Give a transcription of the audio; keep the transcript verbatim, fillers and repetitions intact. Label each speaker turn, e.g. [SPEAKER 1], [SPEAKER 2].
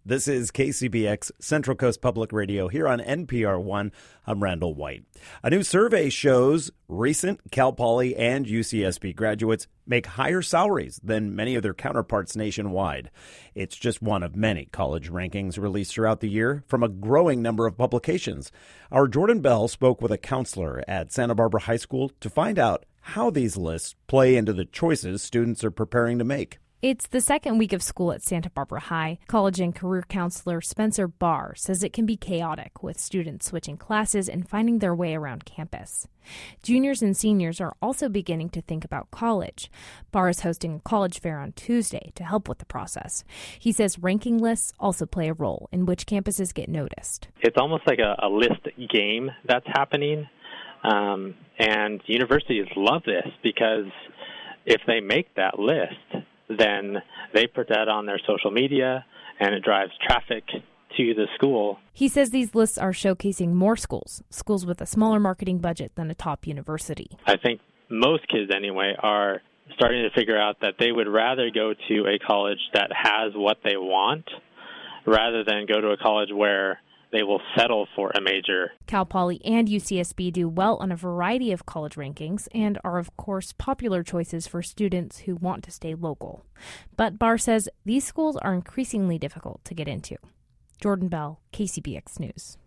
[SPEAKER 1] This is K C B X Central Coast Public Radio here on N P R one. I'm Randall White. A new survey shows recent Cal Poly and U C S B graduates make higher salaries than many of their counterparts nationwide. It's just one of many college rankings released throughout the year from a growing number of publications. Our Jordan Bell spoke with a counselor at Santa Barbara High School to find out how these lists play into the choices students are preparing to make.
[SPEAKER 2] It's the second week of school at Santa Barbara High. College and career counselor Spencer Barr says it can be chaotic with students switching classes and finding their way around campus. Juniors and seniors are also beginning to think about college. Barr is hosting a college fair on Tuesday to help with the process. He says ranking lists also play a role in which campuses get noticed.
[SPEAKER 3] It's almost like a, a list game that's happening, um, and universities love this because if they make that list, then they put that on their social media, and it drives traffic to the school.
[SPEAKER 2] He says these lists are showcasing more schools, schools with a smaller marketing budget than a top university.
[SPEAKER 3] I think most kids, anyway, are starting to figure out that they would rather go to a college that has what they want rather than go to a college where they will settle for a major.
[SPEAKER 2] Cal Poly and U C S B do well on a variety of college rankings and are, of course, popular choices for students who want to stay local. But Barr says these schools are increasingly difficult to get into. Jordan Bell, K C B X News.